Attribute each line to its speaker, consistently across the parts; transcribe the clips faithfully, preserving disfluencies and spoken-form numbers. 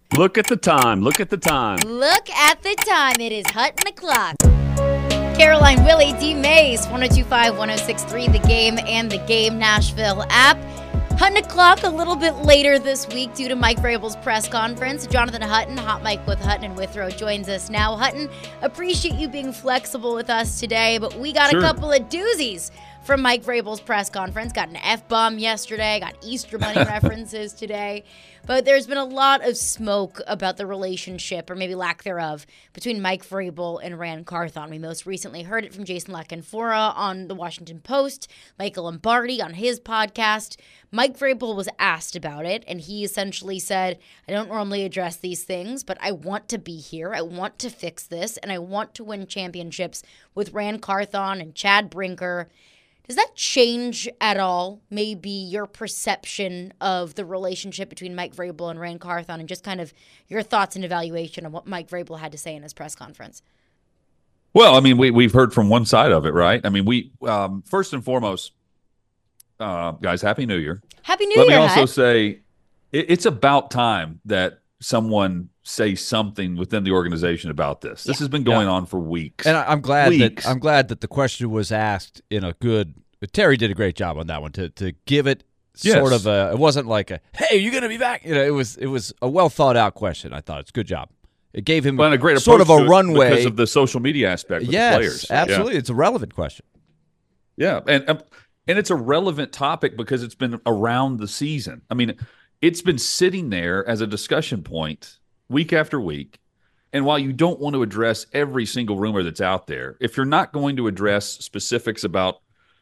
Speaker 1: Look at the time. Look at the time.
Speaker 2: Look at the time. It is Hutton o'clock. Caroline Willie, D. Mays, one oh two point five, one oh six point three, The Game and The Game Nashville app. Hutton o'clock a little bit later this week due to Mike Vrabel's press conference. Jonathan Hutton, Hot Mike with Hutton and Withrow, joins us now. Hutton, appreciate you being flexible with us today, but we got sure. a couple of doozies from Mike Vrabel's press conference. Got an F-bomb yesterday, got Easter Bunny references today. But there's been a lot of smoke about the relationship, or maybe lack thereof, between Mike Vrabel and Ran Carthon. We most recently heard it from Jason La Canfora on the Washington Post, Michael Lombardi on his podcast. Mike Vrabel was asked about it, and he essentially said, I don't normally address these things, but I want to be here. I want to fix this, and I want to win championships with Ran Carthon and Chad Brinker. Does that change at all maybe your perception of the relationship between Mike Vrabel and Ran Carthon, and just kind of your thoughts and evaluation of what Mike Vrabel had to say in his press conference?
Speaker 3: Well, I mean, we, we've heard from one side of it, right? I mean, we um, first and foremost, uh, guys, Happy New Year.
Speaker 2: Happy New
Speaker 3: Let
Speaker 2: Year,
Speaker 3: Let me also
Speaker 2: Hut.
Speaker 3: say it, it's about time that someone say something within the organization about this. This yeah. has been going yeah. on for weeks.
Speaker 4: And I'm glad
Speaker 3: weeks.
Speaker 4: that I'm glad that the question was asked in a good Terry did a great job on that one to to give it
Speaker 3: yes.
Speaker 4: sort of a, it wasn't like a, hey, you're going to be back. You know, it was it was a well thought out question. I thought it's a good job. It gave him
Speaker 3: well, a great
Speaker 4: sort of a runway
Speaker 3: because of the social media aspect with
Speaker 4: yes,
Speaker 3: the players.
Speaker 4: Absolutely.
Speaker 3: Yeah.
Speaker 4: It's a relevant question.
Speaker 3: Yeah. And, um, and it's a relevant topic because it's been around the season. I mean, it's been sitting there as a discussion point week after week. And while you don't want to address every single rumor that's out there, if you're not going to address specifics about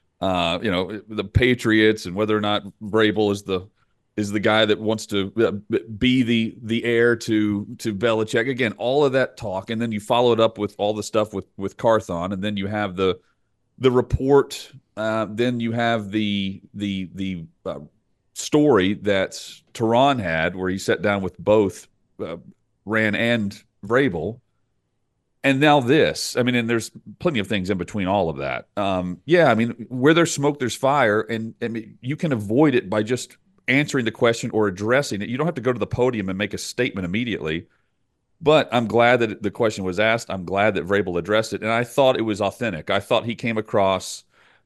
Speaker 3: Uh, you know, the Patriots and whether or not Vrabel is the is the guy that wants to be the the heir to to Belichick. Again, all of that talk, and then you follow it up with all the stuff with with Carthon, and then you have the the report. Uh, then you have the the the uh, story that Tehran had, where he sat down with both uh, Ran and Vrabel. And now this, I mean, and there's plenty of things in between all of that. Um, yeah, I mean, where there's smoke, there's fire, and I mean, you can avoid it by just answering the question or addressing it. You don't have to go to the podium and make a statement immediately. But I'm glad that the question was asked. I'm glad that Vrabel addressed it, and I thought it was authentic. I thought he came across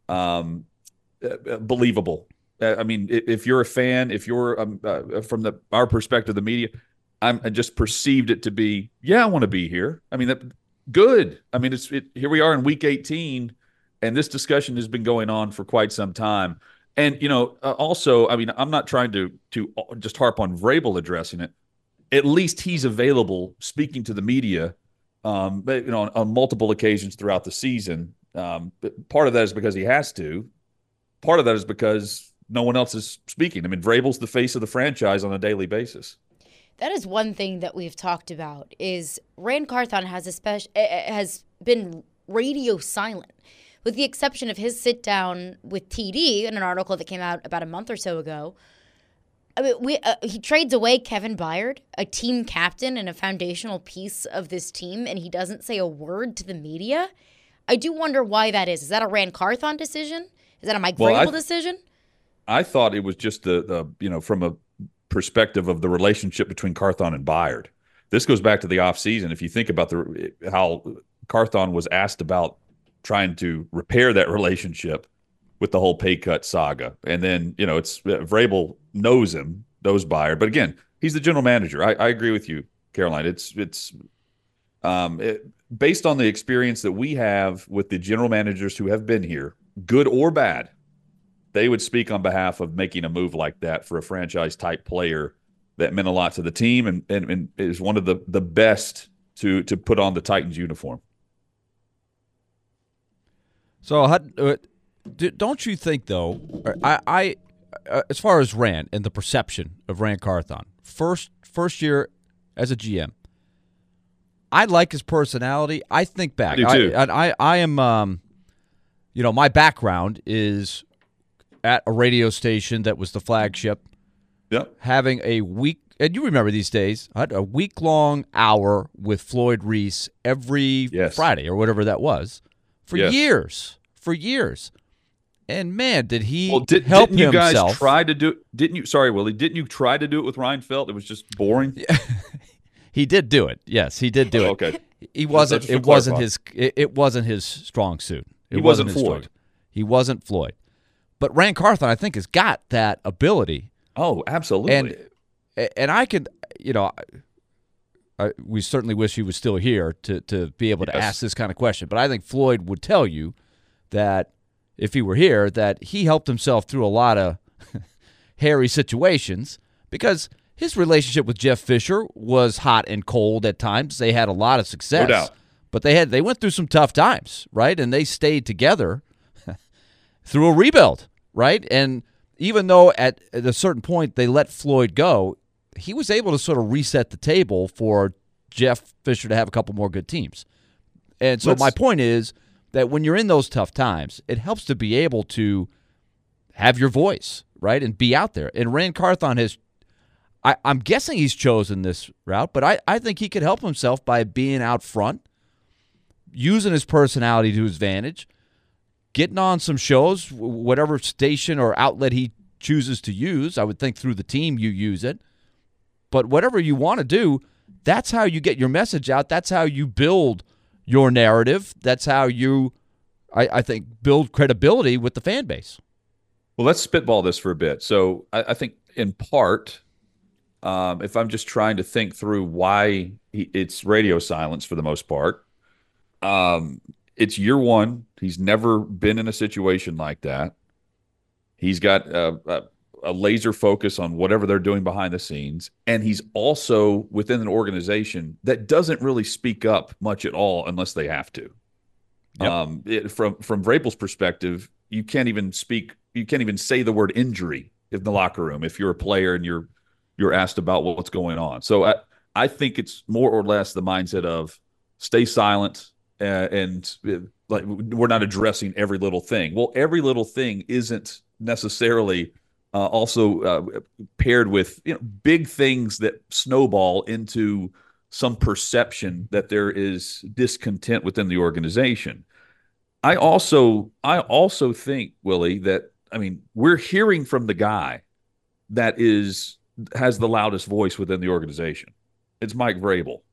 Speaker 3: um, believable. I mean, if you're a fan, if you're um, uh, from the our perspective, the media, I'm, I just perceived it to be, yeah, I want to be here. I mean, that. Good. I mean, it's it, here we are in week eighteen, and this discussion has been going on for quite some time. And, you know, uh, also, I mean, I'm not trying to to just harp on Vrabel addressing it. At least he's available speaking to the media, um, you know, on, on multiple occasions throughout the season. Um, but part of that is because he has to. Part of that is because no one else is speaking. I mean, Vrabel's the face of the franchise on a daily basis.
Speaker 2: That is one thing that we've talked about is Ran Carthon has a speci- has been radio silent, with the exception of his sit down with T D in an article that came out about a month or so ago. I mean, we uh, he trades away Kevin Byard, a team captain and a foundational piece of this team, and he doesn't say a word to the media. I do wonder why that is. Is that a Ran Carthon decision? Is that a Mike
Speaker 3: well,
Speaker 2: Vrabel
Speaker 3: I,
Speaker 2: decision?
Speaker 3: I thought it was just the, the you know, from a perspective of the relationship between Carthon and Byard. This goes back to the offseason. If you think about the how Carthon was asked about trying to repair that relationship with the whole pay cut saga. And then, you know, it's Vrabel knows him, knows Byard. But again, he's the general manager. I, I agree with you, Caroline. It's it's um, it, based on the experience that we have with the general managers who have been here, good or bad, they would speak on behalf of making a move like that for a franchise-type player that meant a lot to the team and, and, and is one of the, the best to to put on the Titans uniform.
Speaker 4: So, uh, don't you think, though, I, I uh, as far as Ran and the perception of Ran Carthon, first first year as a G M, I like his personality. I think back.
Speaker 3: I do too.
Speaker 4: I, I, I am, um, you know, my background is at a radio station that was the flagship,
Speaker 3: yep.
Speaker 4: having a week, and you remember these days, a week-long hour with Floyd Reese every
Speaker 3: yes.
Speaker 4: Friday or whatever that was, for
Speaker 3: yes.
Speaker 4: years, for years. And man, did he
Speaker 3: Well, did,
Speaker 4: help
Speaker 3: didn't you
Speaker 4: himself?
Speaker 3: guys try to do? Didn't you? Sorry, Willie. Didn't you try to do it with Reinfeldt? It was just boring.
Speaker 4: He did do it. Yes, he did do it.
Speaker 3: Okay.
Speaker 4: He wasn't.
Speaker 3: Just to
Speaker 4: It wasn't
Speaker 3: clarify.
Speaker 4: his. It, it wasn't his strong suit. It
Speaker 3: He wasn't
Speaker 4: his
Speaker 3: Floyd.
Speaker 4: strong- He wasn't Floyd. But Rand Carthon, I think, has got that ability.
Speaker 3: Oh, absolutely.
Speaker 4: And and I could, you know, I, we certainly wish he was still here to to be able to
Speaker 3: Yes.
Speaker 4: ask this kind of question. But I think Floyd would tell you that if he were here, that he helped himself through a lot of hairy situations because his relationship with Jeff Fisher was hot and cold at times. They had a lot of success,
Speaker 3: No doubt.
Speaker 4: but they had they went through some tough times, right? And they stayed together through a rebuild, right? And even though at, at a certain point they let Floyd go, he was able to sort of reset the table for Jeff Fisher to have a couple more good teams. And so
Speaker 3: Let's-
Speaker 4: my point is that when you're in those tough times, it helps to be able to have your voice, right, and be out there. And Rand Carthon has, I, I'm guessing he's chosen this route, but I, I think he could help himself by being out front, using his personality to his advantage, getting on some shows, wh- whatever station or outlet he chooses to use. I would think through the team you use it. But whatever you want to do, that's how you get your message out. That's how you build your narrative. That's how you, I, I think, build credibility with the fan base.
Speaker 3: Well, let's spitball this for a bit. So I, I think in part, um, if I'm just trying to think through why he, it's radio silence for the most part, um, it's year one. He's never been in a situation like that. He's got a, a, a laser focus on whatever they're doing behind the scenes. And he's also within an organization that doesn't really speak up much at all unless they have to.
Speaker 4: Yep.
Speaker 3: Um, it, from from Vrabel's perspective, you can't even speak, you can't even say the word injury in the locker room if you're a player and you're you're asked about what's going on. So I I think it's more or less the mindset of stay silent uh, and uh, like we're not addressing every little thing. Well, every little thing isn't necessarily uh, also uh, paired with you know big things that snowball into some perception that there is discontent within the organization. I also I also think, Willie, that I mean, we're hearing from the guy that is has the loudest voice within the organization. It's Mike Vrabel.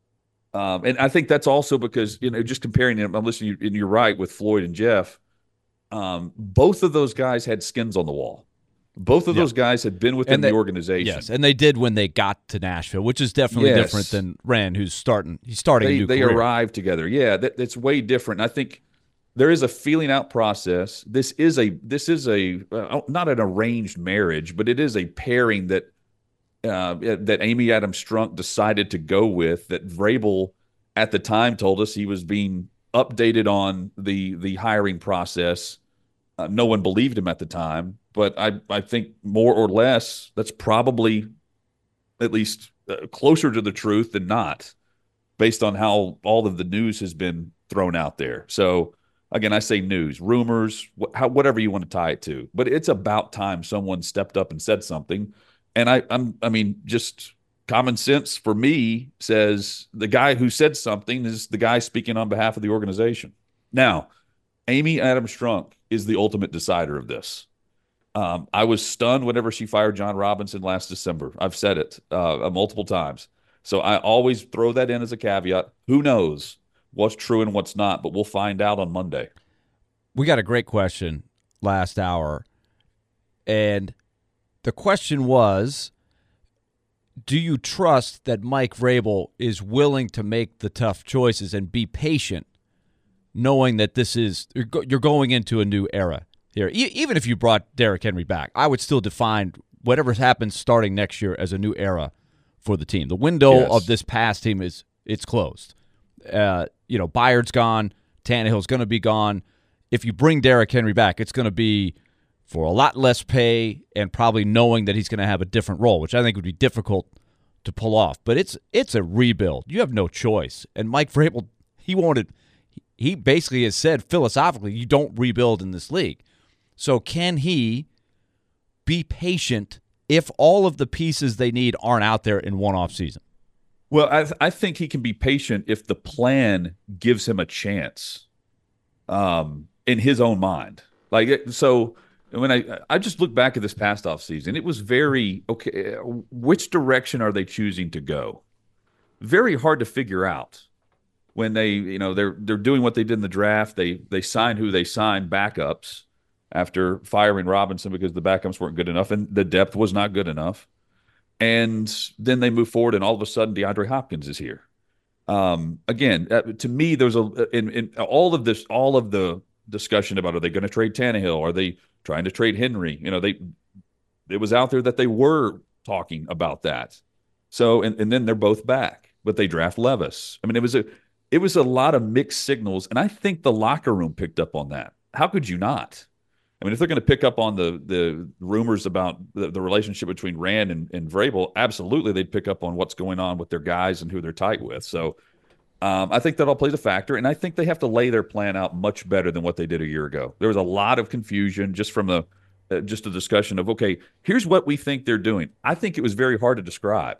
Speaker 3: Um, and I think that's also because, you know, just comparing him, I'm listening, and you're right with Floyd and Jeff. Um, both of those guys had skins on the wall. Both of
Speaker 4: Yeah.
Speaker 3: those guys had been within
Speaker 4: And they-
Speaker 3: the organization.
Speaker 4: Yes, and they did when they got to Nashville, which is definitely
Speaker 3: Yes.
Speaker 4: different than Rand, who's starting. He's starting a
Speaker 3: they
Speaker 4: new
Speaker 3: they
Speaker 4: career.
Speaker 3: arrived together. Yeah, that, that's way different. And I think there is a feeling out process. This is a this is a uh, not an arranged marriage, but it is a pairing that uh, that Amy Adams Strunk decided to go with. That Vrabel at the time told us he was being updated on the the hiring process. Uh, no one believed him at the time, but I I think more or less that's probably at least uh, closer to the truth than not, based on how all of the news has been thrown out there. So again, I say news, rumors, wh- how, whatever you want to tie it to, but it's about time someone stepped up and said something. And I, I'm, I mean, just common sense for me says the guy who said something is the guy speaking on behalf of the organization. Now, Amy Adams Strunk is the ultimate decider of this. Um, I was stunned whenever she fired John Robinson last December. I've said it uh, multiple times. So I always throw that in as a caveat. Who knows what's true and what's not, but we'll find out on Monday.
Speaker 4: We got a great question last hour, and the question was, do you trust that Mike Vrabel is willing to make the tough choices and be patient, knowing that this is you're go- you're going into a new era here? E- even if you brought Derrick Henry back, I would still define whatever happens starting next year as a new era for the team. The window
Speaker 3: Yes.
Speaker 4: of this past team is it's closed. Uh, you know, Byard's gone. Tannehill's going to be gone. If you bring Derrick Henry back, it's going to be for a lot less pay and probably knowing that he's going to have a different role, which I think would be difficult to pull off. But it's it's a rebuild. You have no choice. And Mike Vrabel, he wanted, he basically has said philosophically, you don't rebuild in this league. So can he be patient if all of the pieces they need aren't out there in one off season?
Speaker 3: Well, I, th- I think he can be patient if the plan gives him a chance um, in his own mind. Like it- so, when I I just look back at this past off season, it was very okay. Which direction are they choosing to go? Very hard to figure out when they you know they're they're doing what they did in the draft. They they signed who they signed backups after firing Robinson because the backups weren't good enough and the depth was not good enough. And then they move forward, and all of a sudden DeAndre Hopkins is here. Um, again, uh, to me, there's a in, in all of this, all of the discussion about are they going to trade Tannehill? Are they trying to trade Henry? You know, they it was out there that they were talking about that. So, and, and then they're both back, but they draft Levis. I mean, it was a it was a lot of mixed signals, and I think the locker room picked up on that. How could you not? I mean, if they're going to pick up on the the rumors about the, the relationship between Rand and, and Vrabel, absolutely they'd pick up on what's going on with their guys and who they're tight with. So um, I think that all plays a factor, and I think they have to lay their plan out much better than what they did a year ago. There was a lot of confusion just from the uh, just a discussion of, okay, here's what we think they're doing. I think it was very hard to describe.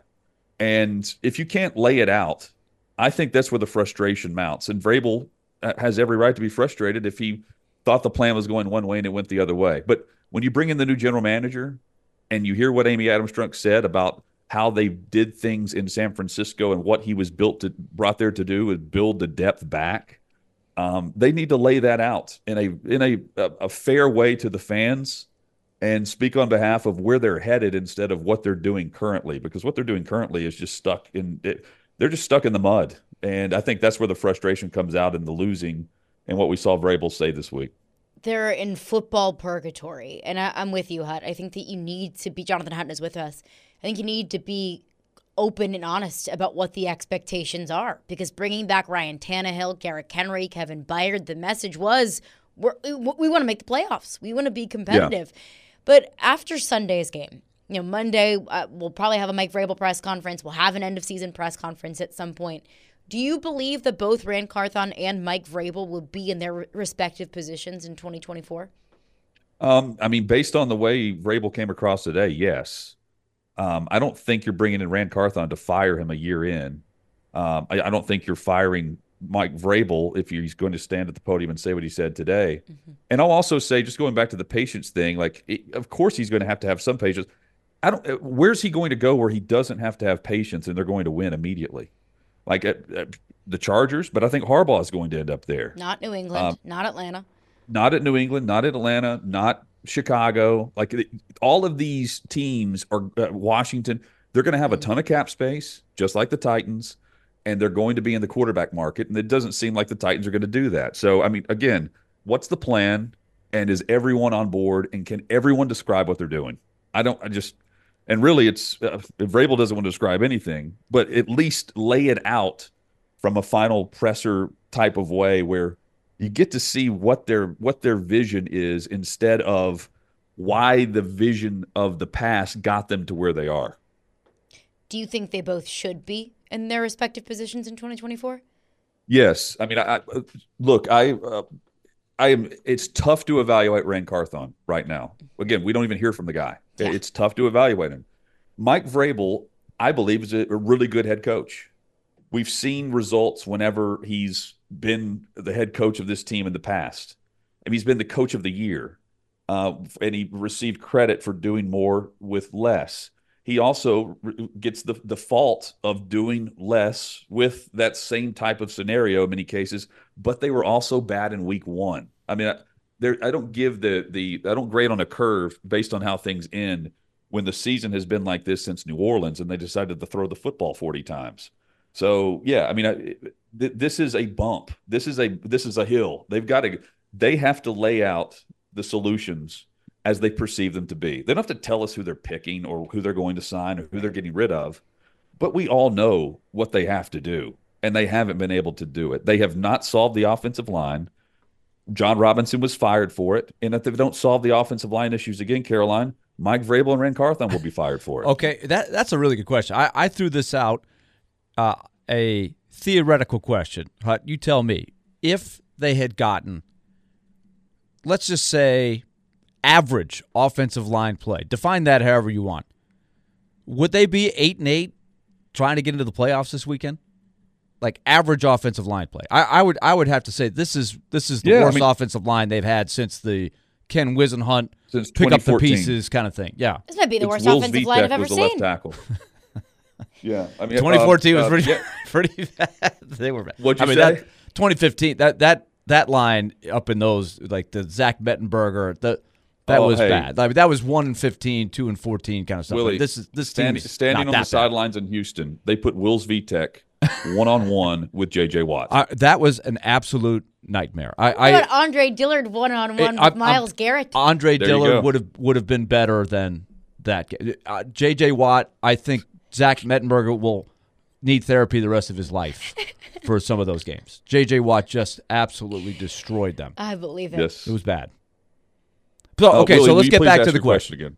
Speaker 3: And if you can't lay it out, I think that's where the frustration mounts. And Vrabel has every right to be frustrated if he thought the plan was going one way and it went the other way. But when you bring in the new general manager and you hear what Amy Adams-Strunk said about how they did things in San Francisco and what he was built to brought there to do is build the depth back, um, they need to lay that out in a in a, a, a fair way to the fans and speak on behalf of where they're headed instead of what they're doing currently, because what they're doing currently is just stuck in it, they're just stuck in the mud. And I think that's where the frustration comes out in the losing and what we saw Vrabel say this week.
Speaker 2: They're in football purgatory. And I, I'm with you, Hut. I think that you need to be, Jonathan Hutton is with us. I think you need to be open and honest about what the expectations are. Because bringing back Ryan Tannehill, Garrett Henry, Kevin Byard, the message was we're, we, we want to make the playoffs. We want to be competitive. Yeah. But after Sunday's game, you know, Monday, uh, we'll probably have a Mike Vrabel press conference. We'll have an end-of-season press conference at some point. Do you believe that both Ran Carthon and Mike Vrabel will be in their respective positions in twenty twenty-four?
Speaker 3: Um, I mean, based on the way Vrabel came across today, yes. Um, I don't think you're bringing in Ran Carthon to fire him a year in. Um, I, I don't think you're firing Mike Vrabel if he's going to stand at the podium and say what he said today. Mm-hmm. And I'll also say, just going back to the patience thing, like, it, of course he's going to have to have some patience. I don't. Where's he going to go where he doesn't have to have patience and they're going to win immediately? Like at, at the Chargers, but I think Harbaugh is going to end up there.
Speaker 2: Not New England, um, not Atlanta.
Speaker 3: Not at New England, not at Atlanta, not Chicago. Like all of these teams are uh, Washington. They're going to have a ton of cap space, just like the Titans, and they're going to be in the quarterback market. And it doesn't seem like the Titans are going to do that. So, I mean, again, what's the plan? And is everyone on board? And can everyone describe what they're doing? I don't. I just. And really, it's uh, if Vrabel doesn't want to describe anything, but at least lay it out from a final presser type of way where you get to see what their what their vision is instead of why the vision of the past got them to where they are.
Speaker 2: Do you think they both should be in their respective positions in twenty twenty-four?
Speaker 3: Yes. I mean, I, I look, I uh, I am. It's tough to evaluate Ran Carthon right now. Again, we don't even hear from the guy. Yeah. It's tough to evaluate him. Mike Vrabel, I believe, is a really good head coach. We've seen results whenever he's been the head coach of this team in the past. I mean, he's been the coach of the year, uh, and he received credit for doing more with less. He also gets the, the fault of doing less with that same type of scenario in many cases, but they were also bad in week one. I mean, I, there, I don't give the the I don't grade on a curve based on how things end when the season has been like this since New Orleans and they decided to throw the football forty times. So yeah, I mean, I, th- this is a bump. This is a this is a hill. They've got to they have to lay out the solutions as they perceive them to be. They don't have to tell us who they're picking or who they're going to sign or who they're getting rid of, but we all know what they have to do, and they haven't been able to do it. They have not solved the offensive line. John Robinson was fired for it, and if they don't solve the offensive line issues again, Caroline, Mike Vrabel and Ran Carthon will be fired for it.
Speaker 4: Okay, that that's a really good question. I, I threw this out, uh, a theoretical question. Hut, you tell me. If they had gotten, let's just say, average offensive line play, define that however you want, would they be eight and eight trying to get into the playoffs this weekend? Like average offensive line play. I, I would I would have to say this is this is the
Speaker 3: yeah,
Speaker 4: worst
Speaker 3: I mean,
Speaker 4: offensive line they've had since the Ken Wisenhunt
Speaker 3: Since
Speaker 4: pick up the
Speaker 3: twenty fourteen.
Speaker 4: pieces kind of thing. Yeah.
Speaker 2: This might be the
Speaker 3: It's
Speaker 2: worst
Speaker 3: Wills
Speaker 2: offensive
Speaker 3: Vitek
Speaker 2: line I've ever
Speaker 3: was the left
Speaker 2: seen.
Speaker 3: tackle. yeah, I mean,
Speaker 4: twenty fourteen
Speaker 3: uh,
Speaker 4: was
Speaker 3: uh,
Speaker 4: pretty
Speaker 3: yeah.
Speaker 4: pretty bad. They were bad.
Speaker 3: What'd you
Speaker 4: I mean,
Speaker 3: say?
Speaker 4: That, twenty fifteen, that that that line up in those, like the Zach Mettenberger, the that
Speaker 3: Oh,
Speaker 4: was
Speaker 3: hey.
Speaker 4: bad. I mean, that was one and fifteen, two and fourteen kind of stuff.
Speaker 3: Willie,
Speaker 4: Like, this is this
Speaker 3: Stand,
Speaker 4: team is
Speaker 3: standing
Speaker 4: not
Speaker 3: on
Speaker 4: that
Speaker 3: the
Speaker 4: bad.
Speaker 3: sidelines in Houston, they put Wills Vitek one on one with J J Watt.
Speaker 4: I, that was an absolute nightmare. I,
Speaker 2: What
Speaker 4: I
Speaker 2: about Andre Dillard one on one
Speaker 4: Hey, I'm-
Speaker 2: with Miles
Speaker 4: I'm-
Speaker 2: Garrett?
Speaker 4: Andre
Speaker 3: There you
Speaker 4: Dillard
Speaker 3: go.
Speaker 4: would have would have been better than that. Uh, J J Watt, I think Zach Mettenberger will need therapy the rest of his life for some of those games. J J Watt just absolutely destroyed them.
Speaker 2: I believe it.
Speaker 3: yes.
Speaker 4: It was bad. So
Speaker 3: Uh,
Speaker 4: okay,
Speaker 3: Willie,
Speaker 4: so
Speaker 3: will
Speaker 4: let's
Speaker 3: you
Speaker 4: get
Speaker 3: please
Speaker 4: back
Speaker 3: ask
Speaker 4: to the
Speaker 3: your
Speaker 4: question.
Speaker 3: again.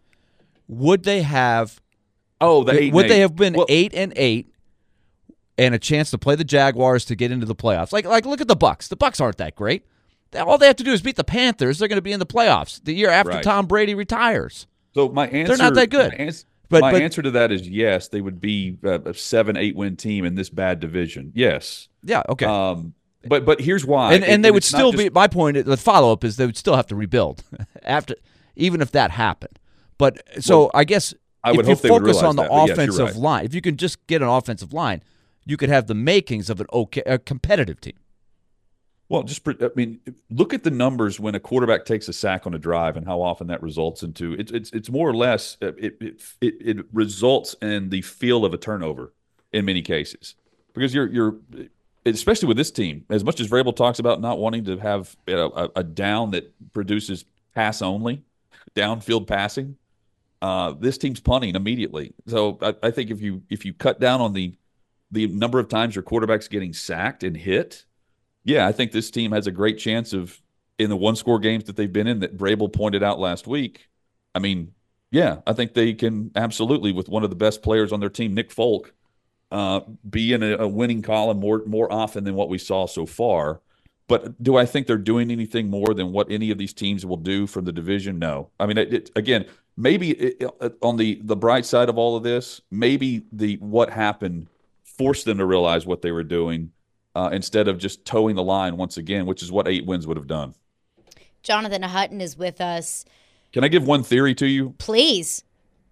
Speaker 4: Would they have
Speaker 3: Oh, the eight
Speaker 4: would
Speaker 3: and
Speaker 4: they
Speaker 3: eight.
Speaker 4: have been
Speaker 3: Well,
Speaker 4: eight and eight and a chance to play the Jaguars to get into the playoffs? Like like look at the Bucks. The Bucks aren't that great. All they have to do is beat the Panthers. They're going to be in the playoffs the year after
Speaker 3: Right.
Speaker 4: Tom Brady retires.
Speaker 3: So my answer,
Speaker 4: not that good.
Speaker 3: My, ans-
Speaker 4: But-
Speaker 3: my
Speaker 4: but-
Speaker 3: answer to that is yes. They would be a a seven, eight win team in this bad division. Yes.
Speaker 4: Yeah, okay.
Speaker 3: Um, but but here's why.
Speaker 4: and and they would
Speaker 3: it's not
Speaker 4: still
Speaker 3: just-
Speaker 4: be. My point, the follow up is they would still have to rebuild after, even if that happened. But so
Speaker 3: Well,
Speaker 4: I guess
Speaker 3: I would
Speaker 4: if you
Speaker 3: hope they would
Speaker 4: focus
Speaker 3: realize
Speaker 4: on the
Speaker 3: that, but yes, you're
Speaker 4: offensive
Speaker 3: right.
Speaker 4: line, if you can just get an offensive line, you could have the makings of an okay, a competitive team.
Speaker 3: Well, just pre- I mean, look at the numbers when a quarterback takes a sack on a drive and how often that results into it's it's it's more or less uh, it it it, it results in the feel of a turnover in many cases because you're you're especially with this team, as much as Vrabel talks about not wanting to have you know, a, a down that produces pass only, downfield passing. Uh, this team's punting immediately, so I, I think if you if you cut down on the the number of times your quarterback's getting sacked and hit. Yeah, I think this team has a great chance of, in the one-score games that they've been in that Vrabel pointed out last week, I mean, yeah, I think they can absolutely, with one of the best players on their team, Nick Folk, uh, be in a, a winning column more more often than what we saw so far. But do I think they're doing anything more than what any of these teams will do from the division? No. I mean, it, it, again, maybe it, it, on the, the bright side of all of this, maybe the what happened forced them to realize what they were doing, Uh, instead of just towing the line once again, which is what eight wins would have done.
Speaker 2: Jonathan Hutton is with us.
Speaker 3: Can I give one theory to you?
Speaker 2: Please.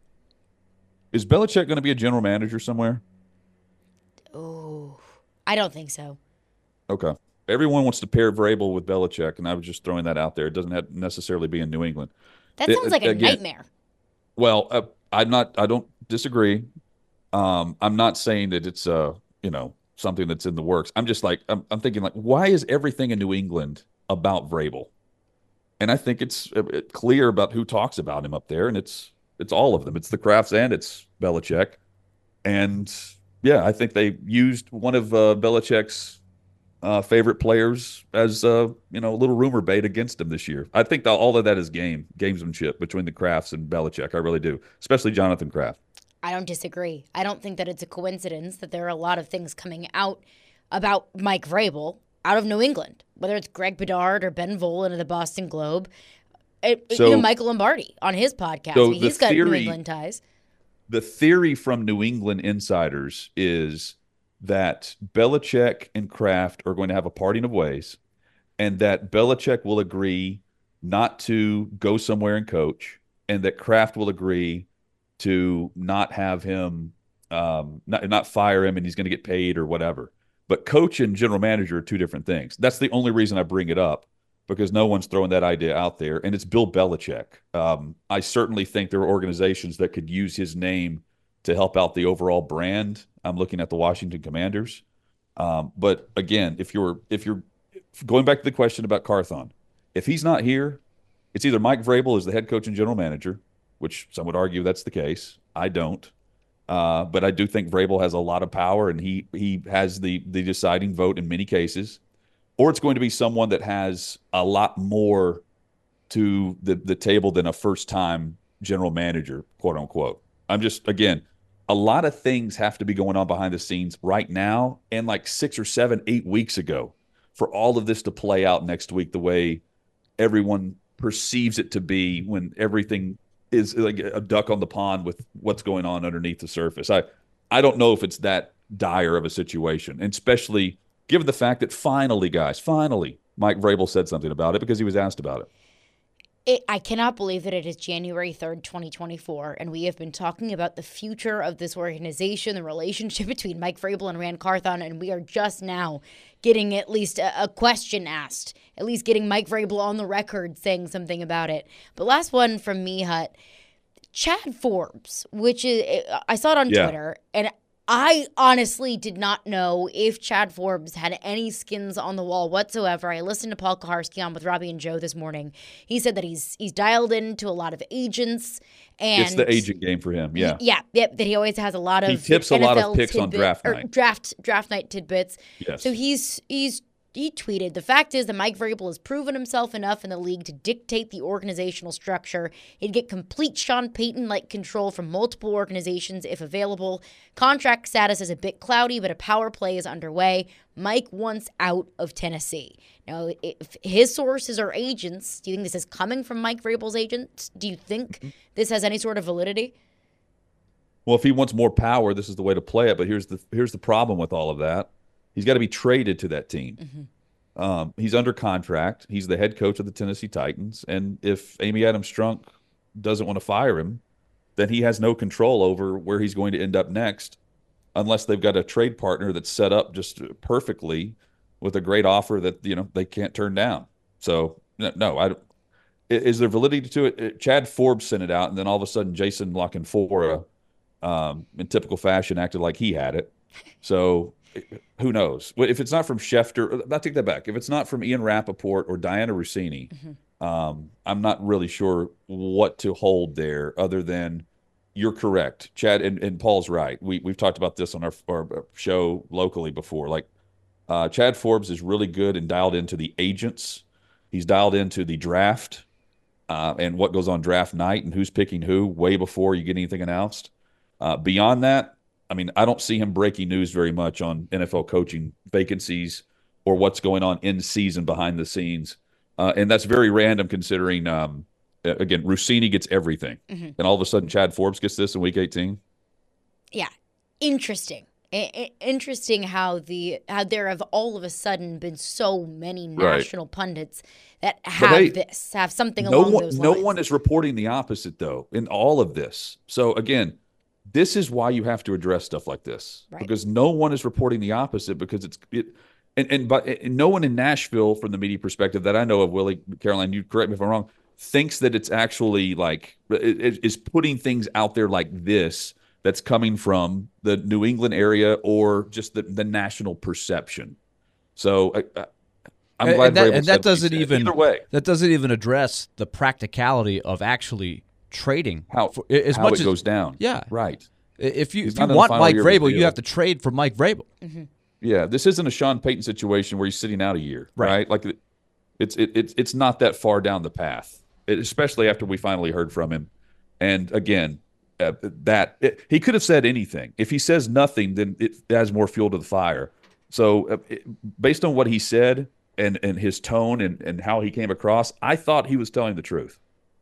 Speaker 3: Is Belichick going to be a general manager somewhere?
Speaker 2: Oh, I don't think so.
Speaker 3: Okay. Everyone wants to pair Vrabel with Belichick, and I was just throwing that out there. It doesn't have necessarily be in New England.
Speaker 2: That
Speaker 3: It-
Speaker 2: sounds like a
Speaker 3: again,
Speaker 2: nightmare.
Speaker 3: Well, uh, I'm not. I don't disagree. Um, I'm not saying that it's uh, you know, something that's in the works. I'm just like I'm, I'm thinking like, why is everything in New England about Vrabel? And I think it's uh, it- clear about who talks about him up there, and it's it's all of them. It's the Crafts and it's Belichick. And yeah, I think they used one of uh, Belichick's uh, favorite players as uh, you know, a little rumor bait against him this year. I think that all of that is game gamesmanship between the Crafts and Belichick. I really do, especially Jonathan Kraft.
Speaker 2: I don't disagree. I don't think that it's a coincidence that there are a lot of things coming out about Mike Vrabel out of New England, whether it's Greg Bedard or Ben Volen of the Boston Globe, it,
Speaker 3: So-
Speaker 2: even Michael Lombardi on his podcast.
Speaker 3: So
Speaker 2: I mean,
Speaker 3: the
Speaker 2: he's got New
Speaker 3: theory-
Speaker 2: England ties.
Speaker 3: The theory from New England insiders is that Belichick and Kraft are going to have a parting of ways, and that Belichick will agree not to go somewhere and coach, and that Kraft will agree to not have him, um, not, not fire him, and he's going to get paid or whatever. But coach and general manager are two different things. That's the only reason I bring it up, because no one's throwing that idea out there, and it's Bill Belichick. Um, I certainly think there are organizations that could use his name to help out the overall brand. I'm looking at the Washington Commanders. Um, but again, if you're if you're going back to the question about Carthon, if he's not here, it's either Mike Vrabel as the head coach and general manager, which some would argue that's the case. I don't. Uh, but I do think Vrabel has a lot of power, and he he has the the deciding vote in many cases. Or it's going to be someone that has a lot more to the, the table than a first-time general manager, quote unquote. I'm just, again, a lot of things have to be going on behind the scenes right now and like six or seven, eight weeks ago for all of this to play out next week the way everyone perceives it to be when everything is like a duck on the pond with what's going on underneath the surface. I, I don't know if it's that dire of a situation, and especially given the fact that finally, guys, finally, Mike Vrabel said something about it because he was asked about it.
Speaker 2: It, I cannot believe that it is January third, twenty twenty-four, and we have been talking about the future of this organization, the relationship between Mike Vrabel and Ran Carthon, and we are just now getting at least a, a question asked, at least getting Mike Vrabel on the record saying something about it. But last one from me, Hut. Chad Forbes, which is, I saw it on
Speaker 3: Yeah.
Speaker 2: Twitter, and I honestly did not know if Chad Forbes had any skins on the wall whatsoever. I listened to Paul Kaharski on with Robbie and Joe this morning. He said that he's he's dialed into a lot of agents. And
Speaker 3: It's the agent game for him. Yeah.
Speaker 2: Yeah, yep, that he always has a lot of
Speaker 3: He tips a
Speaker 2: N F L
Speaker 3: lot of picks on
Speaker 2: tidbit-
Speaker 3: draft
Speaker 2: or
Speaker 3: night.
Speaker 2: Draft draft night tidbits.
Speaker 3: Yes.
Speaker 2: So he's he's he tweeted, "The fact is that Mike Vrabel has proven himself enough in the league to dictate the organizational structure. He'd get complete Sean Payton-like control from multiple organizations if available. Contract status is a bit cloudy, but a power play is underway. Mike wants out of Tennessee." Now, if his sources are agents, do you think this is coming from Mike Vrabel's agents? Do you think
Speaker 3: Mm-hmm.
Speaker 2: this has any sort of validity?
Speaker 3: Well, if he wants more power, this is the way to play it. But here's the here's the problem with all of that. He's got to be traded to that team.
Speaker 2: Mm-hmm.
Speaker 3: Um, he's under contract. He's the head coach of the Tennessee Titans. And if Amy Adams Strunk doesn't want to fire him, then he has no control over where he's going to end up next unless they've got a trade partner that's set up just perfectly with a great offer that, you know, they can't turn down. So, no, no I don't. Is there validity to it? Chad Forbes sent it out, and then all of a sudden Jason Lockenfora, um, in typical fashion, acted like he had it. So who knows? If it's not from Schefter, I take that back. If it's not from Ian Rappaport or Diana Rossini, mm-hmm. um, I'm not really sure what to hold there other than you're correct. Chad, and, and Paul's right. We, we've talked about this on our, our show locally before. Like uh, Chad Forbes is really good and dialed into the agents. He's dialed into the draft uh, and what goes on draft night and who's picking who way before you get anything announced. Uh, beyond that, I mean, I don't see him breaking news very much on N F L coaching vacancies or what's going on in season behind the scenes. Uh, and that's very random considering, um, again, Rossini gets everything. Mm-hmm. And all of a sudden Chad Forbes gets this in week eighteen.
Speaker 2: Yeah. Interesting. I- I- interesting how the how there have all of a sudden been so many national right. pundits that have hey, this, have something
Speaker 3: no
Speaker 2: along
Speaker 3: one,
Speaker 2: those
Speaker 3: no
Speaker 2: lines.
Speaker 3: No one is reporting the opposite, though, in all of this. So, again, this is why you have to address stuff like this, right. because no one is reporting the opposite because it's it, and and but and no one in Nashville, from the media perspective that I know of, Willie, Caroline, you correct me if I'm wrong, thinks that it's actually like it, is putting things out there like this that's coming from the New England area or just the, the national perception. So I, I'm glad
Speaker 4: and that, and that doesn't even
Speaker 3: either way.
Speaker 4: That doesn't even address the practicality of actually trading
Speaker 3: how,
Speaker 4: for, as
Speaker 3: how
Speaker 4: much
Speaker 3: it
Speaker 4: as,
Speaker 3: goes down.
Speaker 4: Yeah,
Speaker 3: right.
Speaker 4: If you, if you want Mike Vrabel, you have to trade for Mike Vrabel.
Speaker 2: Mm-hmm.
Speaker 3: Yeah, this isn't a Sean Payton situation where he's sitting out a year, right? right? Like it's it, it's it's not that far down the path, it, especially after we finally heard from him. And again, uh, that it, he could have said anything. If he says nothing, then it adds more fuel to the fire. So, uh, it, based on what he said and and his tone and and how he came across, I thought he was telling the truth.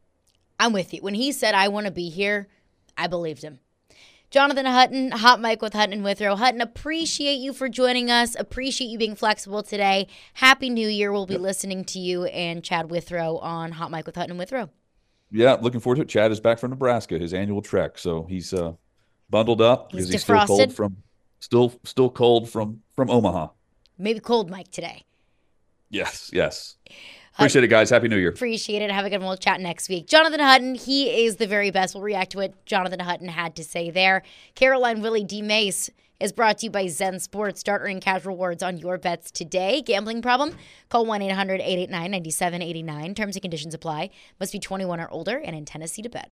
Speaker 2: I'm with you. When he said, "I want to be here," I believed him. Jonathan Hutton, Hot Mike with Hutton and Withrow. Hutton, appreciate you for joining us. Appreciate you being flexible today. Happy New Year. We'll be yep. listening to you and Chad Withrow on Hot Mike with Hutton and Withrow.
Speaker 3: Yeah, looking forward to it. Chad is back from Nebraska, his annual trek, so he's uh, bundled up
Speaker 2: he's
Speaker 3: because he's still cold from still still cold from from Omaha.
Speaker 2: Maybe cold Mike today.
Speaker 3: Yes, yes. Appreciate it, guys. Happy New Year.
Speaker 2: Appreciate it. Have a good one. We'll chat next week. Jonathan Hutton, he is the very best. We'll react to what Jonathan Hutton had to say there. Caroline Willie D. Mace is brought to you by Zen Sports. Start earning cash rewards on your bets today. Gambling problem? Call one eight hundred eight eight nine nine seven eight nine. Terms and conditions apply. Must be twenty-one or older and in Tennessee to bet.